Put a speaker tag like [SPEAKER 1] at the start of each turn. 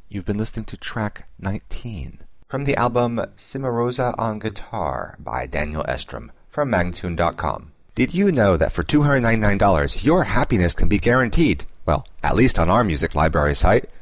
[SPEAKER 1] You've been listening to track 19 from the album Cimarosa on Guitar by Daniel Estrom from Magtune.com. Did you know that for $299 your happiness can be guaranteed? Well, at least on our music library site.